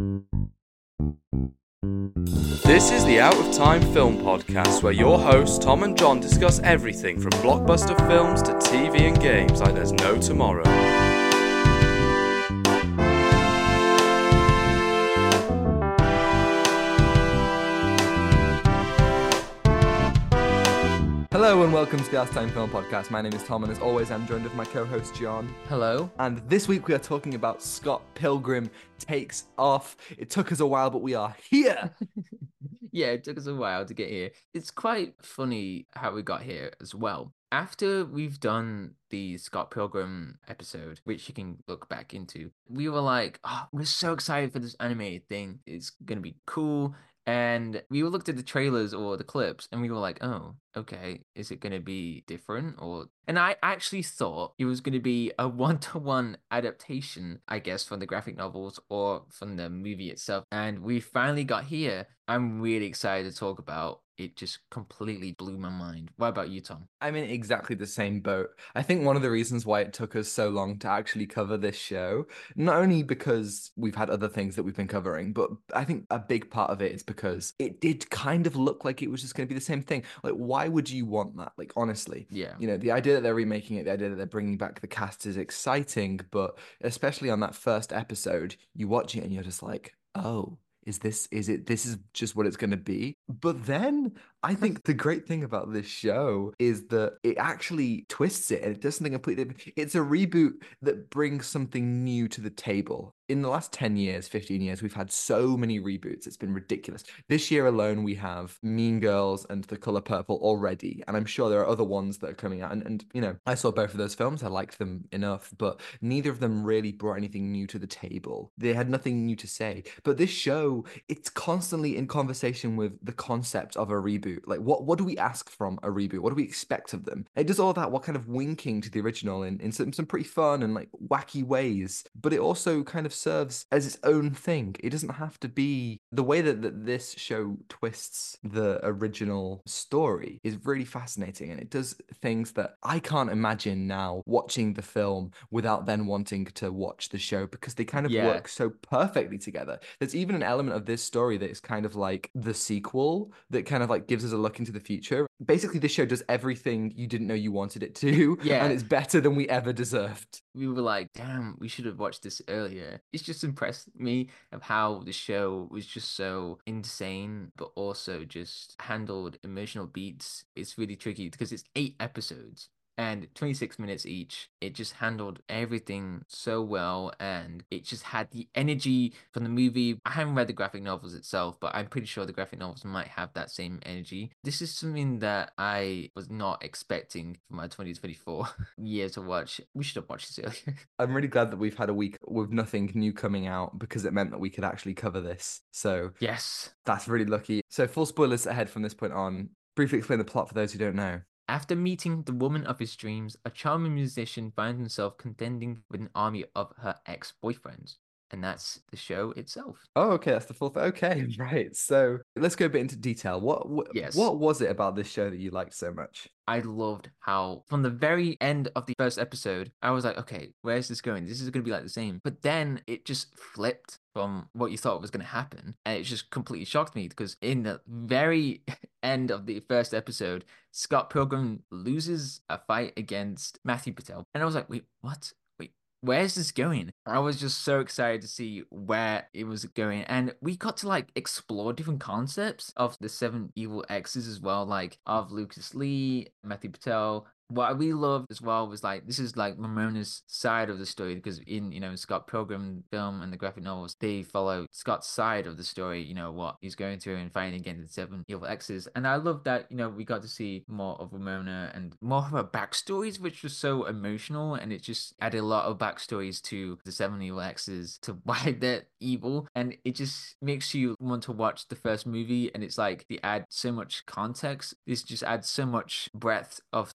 This is the Out of Time Film Podcast, where your hosts Tom and John discuss everything from blockbuster films to TV and games like there's no tomorrow. Hello and welcome to the Out of Time Film Podcast. My name is Tom and as always I'm joined with my co-host John. Hello. And this week we are talking about Scott Pilgrim Takes Off. It took us a while, but we are here. Yeah, it took us a while to get here. It's quite funny how we got here as well. After we've done the Scott Pilgrim episode, which you can look back into, we were like, oh, we're so excited for this animated thing. It's going to be cool. And we looked at the trailers or the clips and we were like, oh, okay, is it going to be different? And I actually thought it was going to be a one-to-one adaptation, I guess, from the graphic novels or from the movie itself. And we finally got here. I'm really excited to talk about. It just completely blew my mind. What about you, Tom? I'm in exactly the same boat. I think one of the reasons why it took us so long to actually cover this show, not only because we've had other things that we've been covering, but I think a big part of it is because it did kind of look like it was just going to be the same thing. Like, why would you want that? Like, honestly. Yeah. You know, the idea that they're remaking it, the idea that they're bringing back the cast is exciting, but especially on that first episode, you watch it and you're just like, oh. This is just what it's going to be. But then I think the great thing about this show is that it actually twists it and it does something completely different. It's a reboot that brings something new to the table. In the last 10 years, 15 years, we've had so many reboots. It's been ridiculous. This year alone, we have Mean Girls and The Color Purple already. And I'm sure there are other ones that are coming out. And you know, I saw both of those films. I liked them enough, but neither of them really brought anything new to the table. They had nothing new to say. But this show, it's constantly in conversation with the concept of a reboot. Like, what do we ask from a reboot? What do we expect of them? It does all that, what kind of winking to the original in some pretty fun and like wacky ways. But it also kind of serves as its own thing. It doesn't have to be the way that this show twists the original story is really fascinating, and it does things that I can't imagine now watching the film without then wanting to watch the show, because they kind of work so perfectly together. There's even an element of this story that is kind of like the sequel that kind of like gives us a look into the future. Basically, this show does everything you didn't know you wanted it to, and it's better than we ever deserved. We were like, damn, we should have watched this earlier. It's just impressed me of how the show was just so insane, but also just handled emotional beats. It's really tricky because it's 8 episodes and 26 minutes each. It just handled everything so well, and it just had the energy from the movie. I haven't read the graphic novels itself, but I'm pretty sure the graphic novels might have that same energy. This is something that I was not expecting for my 2024 year to watch. We should have watched this earlier. I'm really glad that we've had a week with nothing new coming out, because it meant that we could actually cover this. So Yes. that's really lucky. So full spoilers ahead from this point on. Briefly explain the plot for those who don't know. After meeting the woman of his dreams, a charming musician finds himself contending with an army of her ex-boyfriends. And that's the show itself. Oh, okay, that's the full thing. Okay, right. So let's go a bit into detail. Yes. What was it about this show that you liked so much? I loved how, from the very end of the first episode, I was like, okay, where's this going? This is going to be like the same. But then it just flipped from what you thought was going to happen. And it just completely shocked me, because in the very end of the first episode, Scott Pilgrim loses a fight against Matthew Patel. And I was like, wait, what? Where's this going? I was just so excited to see where it was going. And we got to like explore different concepts of the 7 evil exes as well, like of Lucas Lee, Matthew Patel. What I really loved as well was like, this is like Ramona's side of the story, because in, you know, Scott Pilgrim film and the graphic novels, they follow Scott's side of the story, you know, what he's going through and fighting against the 7 evil exes. And I love that, you know, we got to see more of Ramona and more of her backstories, which was so emotional, and it just added a lot of backstories to the 7 evil exes, to why they're evil, and it just makes you want to watch the first movie. And it's like they add so much context. This just adds so much breadth of the world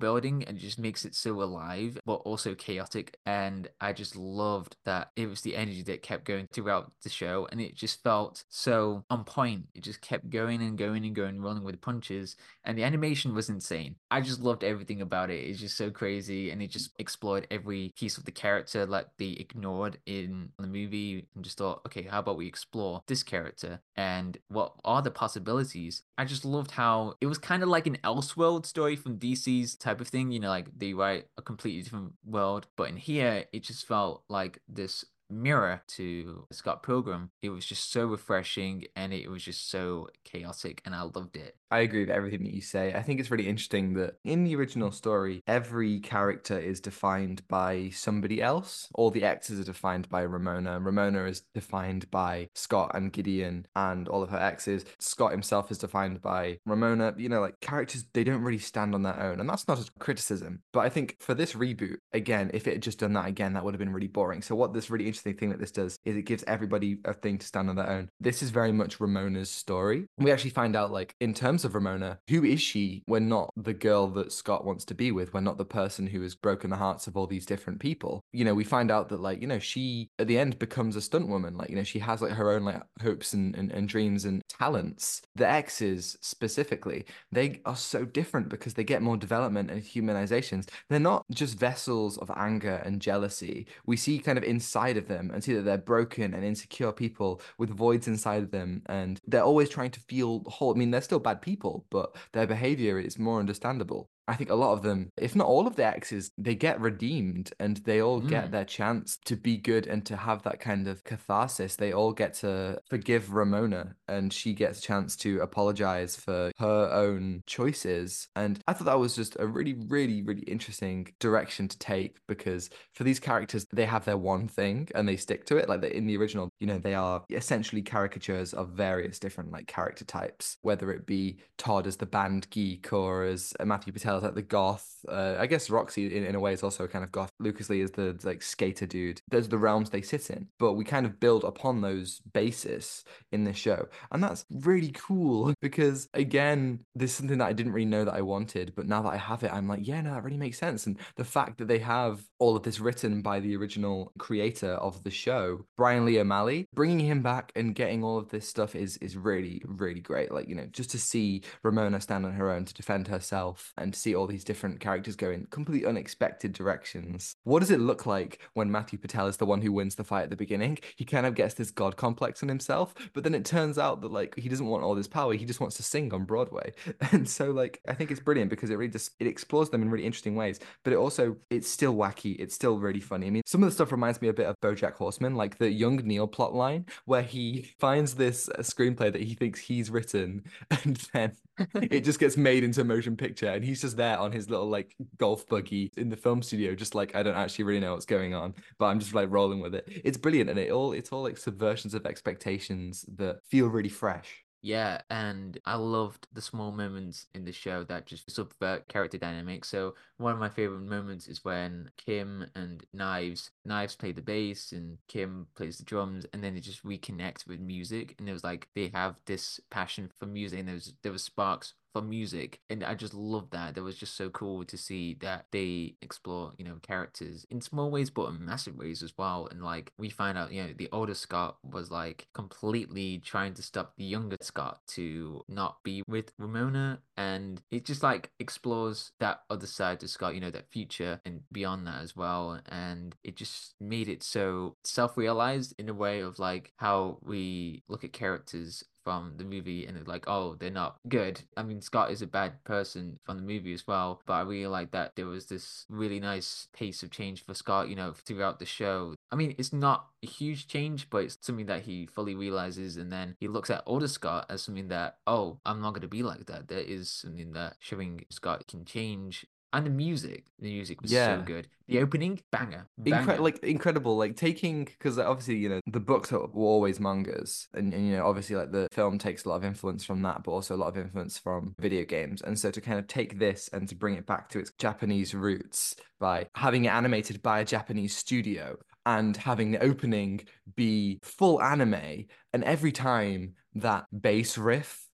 building and just makes it so alive, but also chaotic. And I just loved that it was the energy that kept going throughout the show, and it just felt so on point. It just kept going and going and going, rolling with punches, and the animation was insane. I just loved everything about it. It's just so crazy, and it just explored every piece of the character like they ignored in the movie, and just thought, okay, how about we explore this character and what are the possibilities? I just loved how it was kind of like an Elseworld story from DC's type of thing, like they write a completely different world, but in here it just felt like this mirror to Scott Pilgrim. It was just so refreshing, and it was just so chaotic, and I loved it. I agree with everything that you say. I think it's really interesting that in the original story, every character is defined by somebody else. All the exes are defined by Ramona. Ramona is defined by Scott and Gideon and all of her exes. Scott himself is defined by Ramona. Like characters, they don't really stand on their own. And that's not a criticism. But I think for this reboot, again, if it had just done that again, that would have been really boring. So what this really interesting thing that this does is it gives everybody a thing to stand on their own. This is very much Ramona's story. We actually find out, like, in terms of Ramona, who is she when not the girl that Scott wants to be with, when not the person who has broken the hearts of all these different people? We find out that, like, she at the end becomes a stunt woman. Like, she has like her own like hopes and dreams and talents. The exes specifically, they are so different because they get more development and humanizations. They're not just vessels of anger and jealousy. We see kind of inside of them and see that they're broken and insecure people with voids inside of them, and they're always trying to feel whole. I mean, they're still bad people, but their behavior is more understandable. I think a lot of them, if not all of the exes, they get redeemed and they all get their chance to be good and to have that kind of catharsis. They all get to forgive Ramona, and she gets a chance to apologize for her own choices. And I thought that was just a really, really, really interesting direction to take, because for these characters, they have their one thing and they stick to it. Like in the original, they are essentially caricatures of various different like character types, whether it be Todd as the band geek or as Matthew Patel as like the goth. I guess Roxy in a way is also kind of goth. Lucas Lee is the like skater dude. Those are the realms they sit in, but we kind of build upon those bases in this show, and that's really cool because again, this is something that I didn't really know that I wanted, but now that I have it, I'm like, yeah, no, that really makes sense. And the fact that they have all of this written by the original creator of the show, Brian Lee O'Malley, bringing him back and getting all of this stuff is really, really great. Like, just to see Ramona stand on her own to defend herself and see all these different characters go in completely unexpected directions. What does it look like when Matthew Patel is the one who wins the fight at the beginning? He kind of gets this god complex on himself, but then it turns out that like he doesn't want all this power, he just wants to sing on Broadway. And so like I think it's brilliant because it really just it explores them in really interesting ways, but it's still wacky, it's still really funny. I mean, some of the stuff reminds me a bit of BoJack Horseman, like the young Neil plot line where he finds this screenplay that he thinks he's written, and then it just gets made into a motion picture, and he's just there on his little like golf buggy in the film studio, just like, I don't actually really know what's going on, but I'm just like rolling with it. It's brilliant, and it's all like subversions of expectations that feel really fresh. Yeah, and I loved the small moments in the show that just subvert character dynamics. So one of my favorite moments is when Kim and Knives play the bass and Kim plays the drums, and then they just reconnect with music. And it was like they have this passion for music, and there was sparks for music, and I just love that. That was just so cool to see that they explore characters in small ways but in massive ways as well. And like we find out the older Scott was like completely trying to stop the younger Scott to not be with Ramona, and it just like explores that other side to Scott, that future and beyond that as well. And it just made it so self-realized in a way of like how we look at characters from the movie, and it's like, oh, they're not good. I mean, Scott is a bad person from the movie as well, but I really like that there was this really nice pace of change for Scott, throughout the show. I mean, it's not a huge change, but it's something that he fully realizes, and then he looks at older Scott as something that, oh, I'm not going to be like that. There is something that showing Scott can change. And the music was so good. The opening, banger. Incredible. Like taking, because obviously, the books were always mangas, and obviously like the film takes a lot of influence from that, but also a lot of influence from video games. And so to kind of take this and to bring it back to its Japanese roots by having it animated by a Japanese studio and having the opening be full anime, and every time that bass riff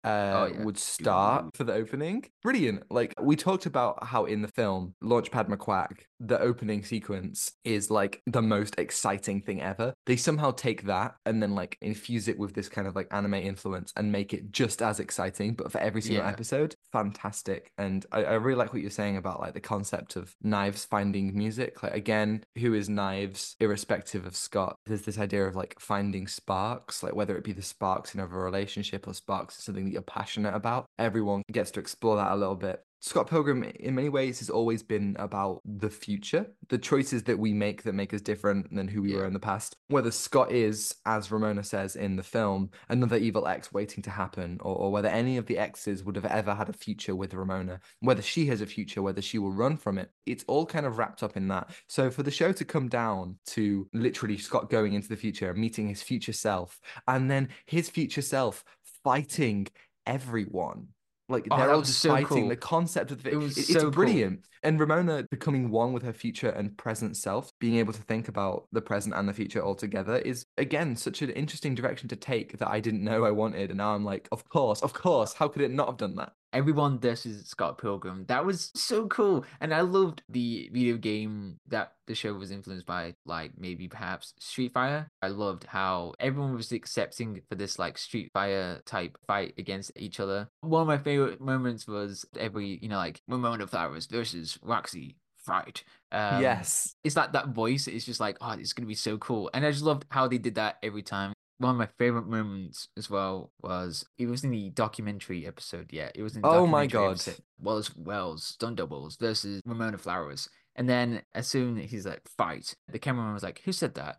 Oh, yeah. would start for the opening. Brilliant. Like we talked about how in the film Launchpad McQuack, the opening sequence is like the most exciting thing ever. They somehow take that and then like infuse it with this kind of like anime influence and make it just as exciting, but for every single Yeah. episode. Fantastic. And I really like what you're saying about like the concept of Knives finding music. Like again, who is Knives, irrespective of Scott? There's this idea of like finding sparks, like whether it be the sparks in a relationship or sparks in something that you're passionate about. Everyone gets to explore that a little bit. Scott Pilgrim, in many ways, has always been about the future, the choices that we make that make us different than who we were Yeah. in the past. Whether Scott is, as Ramona says in the film, another evil ex waiting to happen, or whether any of the exes would have ever had a future with Ramona, whether she has a future, whether she will run from it. It's all kind of wrapped up in that. So for the show to come down to literally Scott going into the future, meeting his future self, and then his future self fighting everyone. Like Oh, they're that all was just so fighting cool. the concept of It was it's so cool. brilliant. And Ramona becoming one with her future and present self, being able to think about the present and the future all together is again such an interesting direction to take that I didn't know I wanted. And now I'm like, of course, how could it not have done that? Everyone versus Scott Pilgrim. That was so cool. And I loved the video game that the show was influenced by, like maybe perhaps Street Fighter. I loved how everyone was accepting for this like Street Fighter type fight against each other. One of my favorite moments was every, like Ramona Flowers versus Roxy fight. Yes. It's like that voice is just like, oh, it's gonna be so cool. And I just loved how they did that every time. One of my favorite moments as well was it was in the documentary episode. Yeah, it was in the Oh my documentary God. episode. Wells, Stun Doubles versus Ramona Flowers. And then as soon as he's like, fight, the cameraman was like, who said that?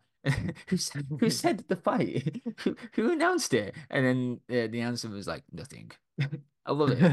who said the fight? who announced it? And then the answer was like, nothing. I love it.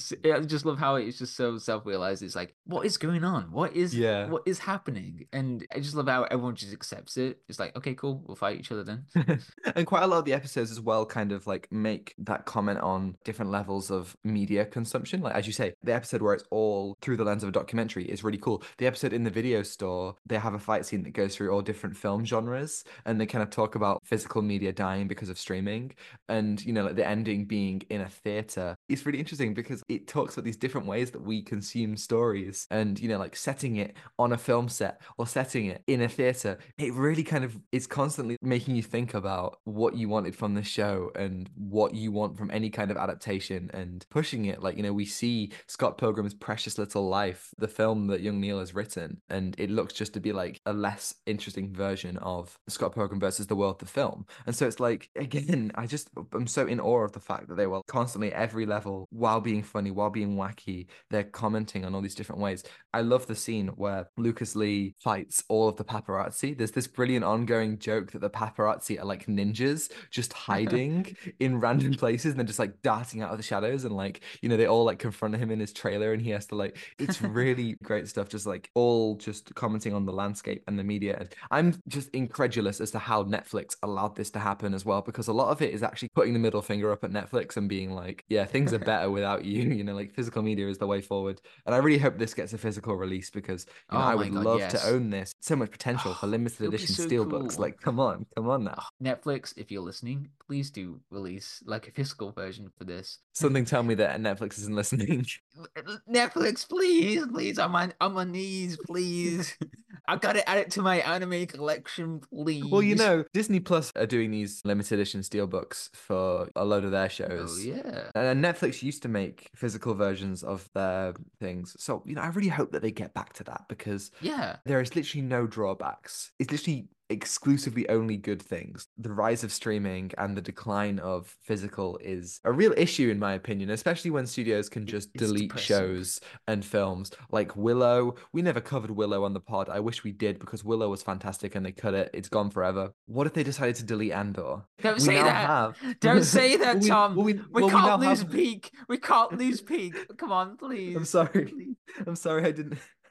I just love how it's just so self-realized. It's like, what is going on? Yeah. What is happening? And I just love how everyone just accepts it. It's like, okay, cool, we'll fight each other then. And quite a lot of the episodes as well kind of like make that comment on different levels of media consumption. Like, as you say, the episode where it's all through the lens of a documentary is really cool. The episode in the video store, they have a fight scene that goes through all different film genres and they kind of talk about physical media dying because of streaming and, like the ending being in a theater. It's really interesting because it talks about these different ways that we consume stories and, like setting it on a film set or setting it in a theater. It really kind of is constantly making you think about what you wanted from the show and what you want from any kind of adaptation and pushing it. Like, we see Scott Pilgrim's Precious Little Life, the film that Young Neil has written, and it looks just to be like a less interesting version of Scott Pilgrim versus the World, the film. And so it's like, again, I'm so in awe of the fact that they were constantly at every level, while being funny, while being wacky, they're commenting on all these different ways. I love the scene where Lucas Lee fights all of the paparazzi. There's this brilliant ongoing joke that the paparazzi are like ninjas just hiding in random places and they're just like darting out of the shadows and like, they all like confront him in his trailer and he has to like, it's really great stuff, just like all just commenting on the landscape and the media. And I'm just incredulous as to how Netflix allowed this to happen as well, because a lot of it is actually putting the middle finger up at Netflix and being like, yeah, things are better without you, like physical media is the way forward. And I really hope this gets a physical release because, Oh I my would God, love yes. to own this. So much potential for limited It'll be edition so steelbooks. cool. Like, come on now. Netflix, if you're listening, please do release like a physical version for this. Something tell me that Netflix isn't listening. Netflix, please, I'm on my knees, please. I gotta add it to my anime collection, please. Well, Disney Plus are doing these limited edition steelbooks for a load of their Oh shows. yeah. And Netflix used to make physical versions of their things. So, I really hope that they get back to that because Yeah. there is literally no drawbacks. It's literally exclusively only good things. The rise of streaming and the decline of physical is a real issue in my opinion, especially when studios can just It's delete depressing. shows and films like Willow. We never covered Willow on the pod. I wish we did because Willow was fantastic and they cut it. It's gone forever. What if they decided to delete Andor? Don't say that. Don't say that, Tom. We can't lose Peak. We can't lose Peak. Come on, please. I'm sorry. Please. I'm sorry I didn't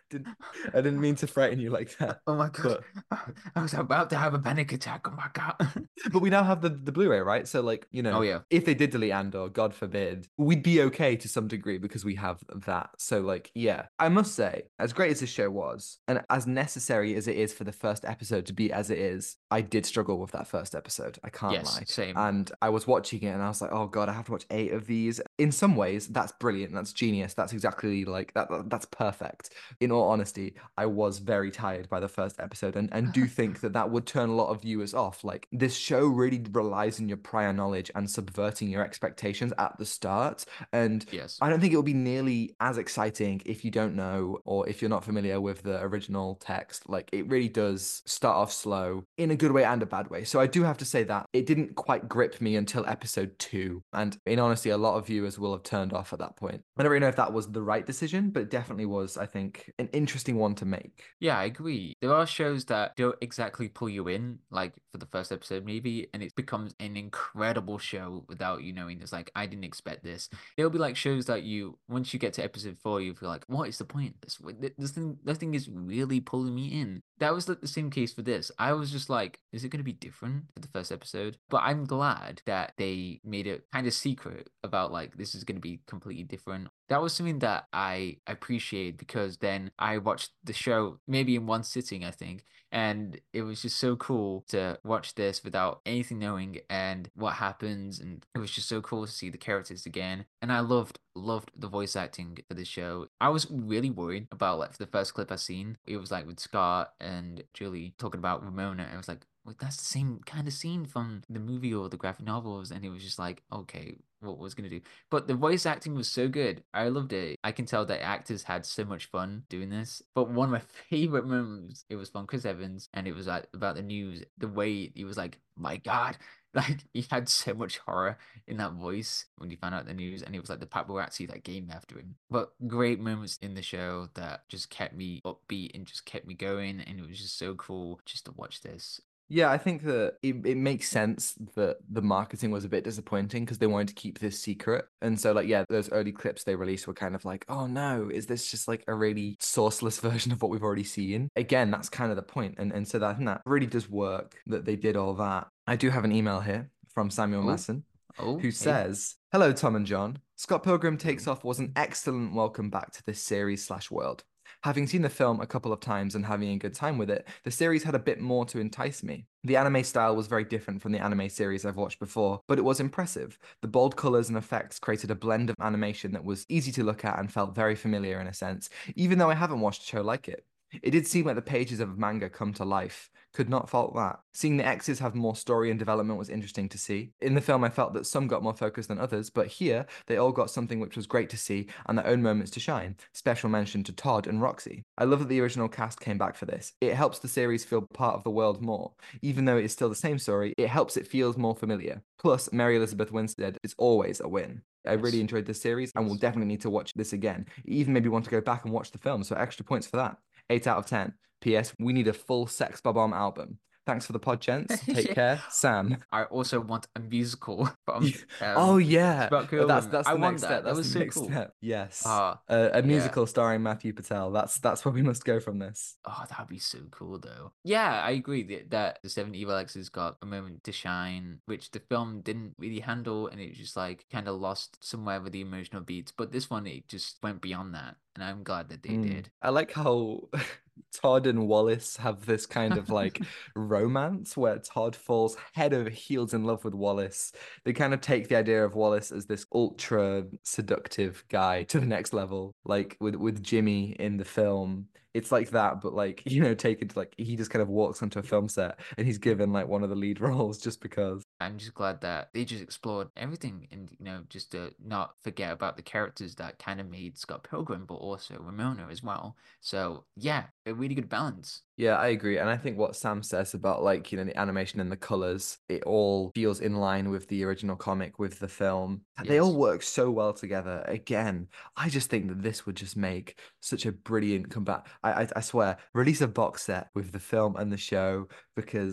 I didn't mean to frighten you like that. Oh my God. But I was about to have a panic attack. Oh my God. but we now have the Blu-ray, right? So like, Oh yeah. if they did delete Andor, God forbid, we'd be okay to some degree because we have that. So like, yeah, I must say, as great as this show was, and as necessary as it is for the first episode to be as it is, I did struggle with that first episode. I can't Yes, lie. same. And I was watching it and I was like, oh God, I have to watch 8 of these. In some ways, that's brilliant. That's genius. That's exactly like that's perfect. In all honesty, I was very tired by the first episode and do think that would turn a lot of viewers off. Like, this show really relies on your prior knowledge and subverting your expectations at the start. And Yes. I don't think it will be nearly as exciting if you don't know or if you're not familiar with the original text. Like, it really does start off slow in a good way and a bad way. So I do have to say that it didn't quite grip me until episode 2. And in honesty, a lot of viewers will have turned off at that point. I don't really know if that was the right decision, but it definitely was, I think, an interesting one to make. Yeah, I agree. There are shows that don't exactly pull you in, like for the first episode, maybe, and it becomes an incredible show without you knowing. It's like, I didn't expect this. There'll be like shows that once you get to episode 4, you feel like, what is the point of this? This thing is really pulling me in. That was the same case for this. I was just like, is it going to be different for the first episode? But I'm glad that they made it kind of secret about like, this is going to be completely different. That was something that I appreciate because then I watched the show maybe in one sitting, I think, and it was just so cool to watch this without anything knowing and what happens, and it was just so cool to see the characters again. And I loved the voice acting for this show. I was really worried about like for the first clip I seen, it was like with Scott and Julie talking about Ramona. I was like, well, that's the same kind of scene from the movie or the graphic novels, and it was just like, okay, what was gonna do? But the voice acting was so good. I loved it. I can tell that actors had so much fun doing this. But one of my favorite moments, it was from Chris Evans, and it was like about the news. The way he was like, my God, like he had so much horror in that voice when he found out the news, and it was like the paparazzi that came after him. But great moments in the show that just kept me upbeat and just kept me going, and it was just so cool just to watch this. Yeah, I think that it makes sense that the marketing was a bit disappointing because they wanted to keep this secret. And so, like, yeah, those early clips they released were kind of like, oh no, is this just like a really sourceless version of what we've already seen? Again, that's kind of the point. And so that, I think that really does work that they did all that. I do have an email here from Samuel Oh, Masson oh, who hey. says, hello, Tom and John. Scott Pilgrim Takes Oh. Off was an excellent welcome back to this series/world. Having seen the film a couple of times and having a good time with it, the series had a bit more to entice me. The anime style was very different from the anime series I've watched before, but it was impressive. The bold colors and effects created a blend of animation that was easy to look at and felt very familiar in a sense, even though I haven't watched a show like it. It did seem like the pages of manga come to life. Could not fault that. Seeing the X's have more story and development was interesting to see. In the film, I felt that some got more focus than others, but here, they all got something which was great to see and their own moments to shine. Special mention to Todd and Roxy. I love that the original cast came back for this. It helps the series feel part of the world more. Even though it is still the same story, it helps it feels more familiar. Plus, Mary Elizabeth Winstead is always a win. I really Yes. enjoyed this series and will Yes. definitely need to watch this again. Even maybe want to go back and watch the film, so extra points for that. 8 out of 10. P.S. We need a full Sex Bob-omb album. Thanks for the pod, gents. Take Yeah. care, Sam. I also want a musical from Oh yeah, Scott that's Pilgrim. that's I the want next step. that. That That's was the so next cool. step. Yes, Ah, a yeah. musical starring Matthew Patel. That's where we must go from this. Oh, that'd be so cool though. Yeah, I agree that the Seven Evil Exes got a moment to shine, which the film didn't really handle, and it just like kind of lost somewhere with the emotional beats. But this one, it just went beyond that, and I'm glad that they did. I like how Todd and Wallace have this kind of like romance where Todd falls head over heels in love with Wallace. They kind of take the idea of Wallace as this ultra seductive guy to the next level, like with Jimmy in the film. It's like that, but like, taken to like he just kind of walks onto a film set and he's given like one of the lead roles just because. I'm just glad that they just explored everything and, just to not forget about the characters that kind of made Scott Pilgrim, but also Ramona as well. So, yeah, a really good balance. Yeah, I agree. And I think what Sam says about like, the animation and the colors, it all feels in line with the original comic, with the film. They all Yes. work so well together. Again, I just think that this would just make such a brilliant comeback. I swear, release a box set with the film and the show because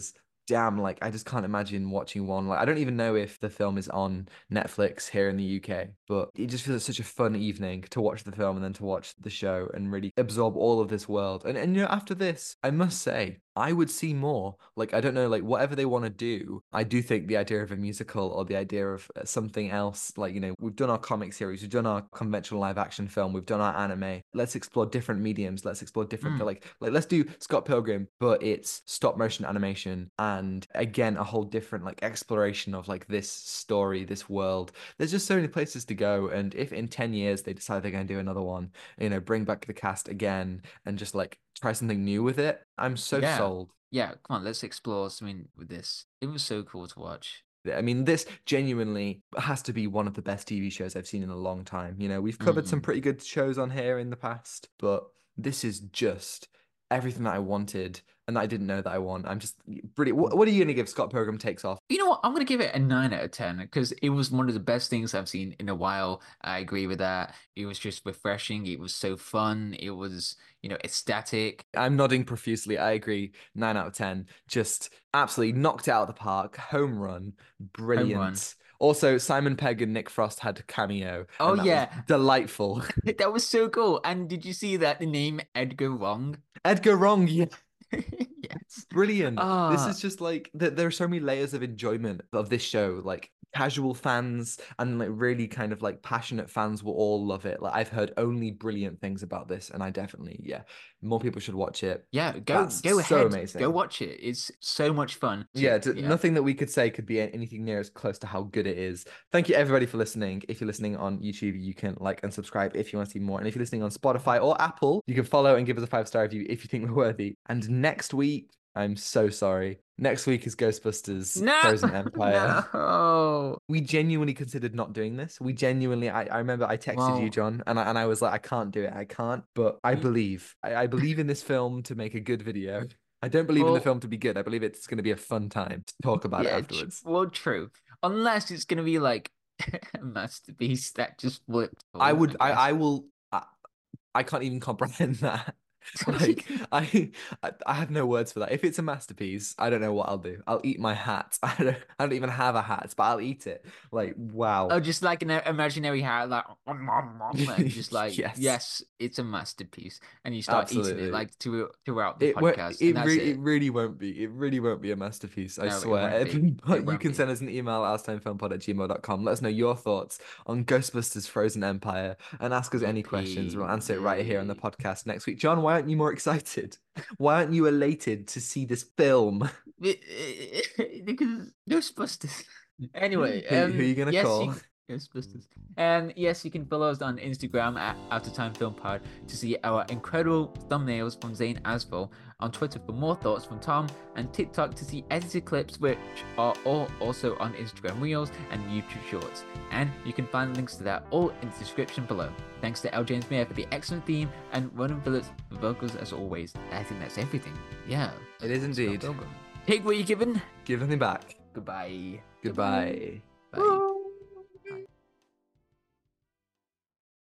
damn, like I just can't imagine watching one. Like I don't even know if the film is on Netflix here in the UK, but it just feels like such a fun evening to watch the film and then to watch the show and really absorb all of this world. And after this, I must say, I would see more. Like, I don't know, like, whatever they want to do, I do think the idea of a musical or the idea of something else, like, we've done our comic series, we've done our conventional live action film, we've done our anime. Let's explore different mediums. Let's explore different, like, let's do Scott Pilgrim, but it's stop motion animation. And again, a whole different, like, exploration of, like, this story, this world. There's just so many places to go. And if in 10 years they decide they're going to do another one, bring back the cast again and just, like, try something new with it, I'm so sold. Yeah, come on, let's explore something with this. It was so cool to watch. I mean, this genuinely has to be one of the best TV shows I've seen in a long time. We've covered some pretty good shows on here in the past, but this is just everything that I wanted and that I didn't know that I want. I'm just brilliant. What are you going to give Scott Pilgrim Takes Off? You know what? I'm going to give it a 9 out of 10 because it was one of the best things I've seen in a while. I agree with that. It was just refreshing. It was so fun. It was, ecstatic. I'm nodding profusely. I agree. 9 out of 10. Just absolutely knocked it out of the park. Home run. Brilliant. Home run. Also, Simon Pegg and Nick Frost had a cameo. Oh, yeah. Was delightful. That was so cool. And did you see that the name Edgar Wrong? Edgar Wrong, yeah. Yes. Brilliant. This is just like there are so many layers of enjoyment of this show. Like casual fans and like really kind of like passionate fans will all love it. Like I've heard only brilliant things about this, and I definitely, more people should watch it. Yeah, go ahead. So amazing. Go watch it. It's so much fun. Nothing that we could say could be anything near as close to how good it is. Thank you everybody for listening. If you're listening on YouTube, you can like and subscribe if you want to see more. And if you're listening on Spotify or Apple, you can follow and give us a 5-star review if you think we're worthy. And next week, I'm so sorry. Next week is Ghostbusters Frozen Empire. No. We genuinely considered not doing this. We genuinely, I remember I texted you, John, and I was like, I can't do it. I can't. But I believe. I believe in this film to make a good video. I don't believe in the film to be good. I believe it's going to be a fun time to talk about it afterwards. True. Unless it's going to be like a masterpiece that just flipped. I can't even comprehend that. Like I have no words for that. If it's a masterpiece, I don't know what I'll do. I'll eat my hat. I don't even have a hat, but I'll eat it. Like wow. Oh, just like an imaginary hat, like and just like yes, it's a masterpiece, and you start eating it like throughout the podcast. It really won't be. It really won't be a masterpiece. I swear. But you can send us an email at ourtimefilmpod@gmail.com. Let us know your thoughts on Ghostbusters Frozen Empire and ask us any questions. We'll answer it right here on the podcast next week. John, why aren't you more excited? Why aren't you elated to see this film? Because Ghostbusters. Anyway, who are you gonna call? Ghostbusters. And yes, you can follow us on Instagram at Out of Time Film Pod to see our incredible thumbnails from Zane Asfel, on Twitter for more thoughts from Tom, and TikTok to see edited clips, which are all also on Instagram Reels and YouTube Shorts. And you can find links to that all in the description below. Thanks to L. James Mayer for the excellent theme, and Ronan Phillips for vocals as always. I think that's everything. Yeah. It is indeed. Take what you're given. Give nothing back. Goodbye. Goodbye. Bye.